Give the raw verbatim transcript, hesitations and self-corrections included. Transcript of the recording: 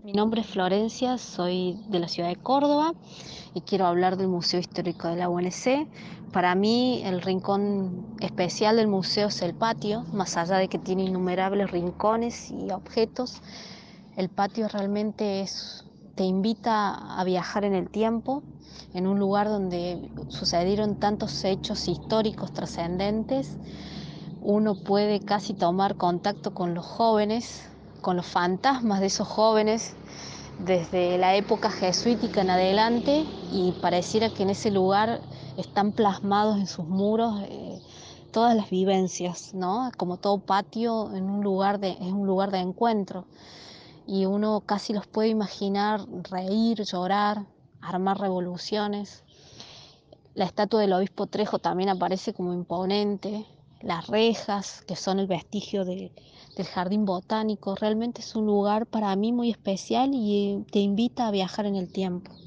Mi nombre es Florencia, soy de la ciudad de Córdoba y quiero hablar del Museo Histórico de la U N C. Para mí, el rincón especial del museo es el patio, más allá de que tiene innumerables rincones y objetos. El patio realmente es, te invita a viajar en el tiempo, en un lugar donde sucedieron tantos hechos históricos trascendentes. Uno puede casi tomar contacto con los jóvenes, con los fantasmas de esos jóvenes desde la época jesuítica en adelante, y pareciera que en ese lugar están plasmados en sus muros eh, todas las vivencias, ¿no? Como todo patio en un lugar de, es un lugar de encuentro, y uno casi los puede imaginar reír, llorar, armar revoluciones. La estatua del obispo Trejo también aparece como imponente, las rejas, que son el vestigio de, del jardín botánico. Realmente es un lugar para mí muy especial y eh, te invita a viajar en el tiempo.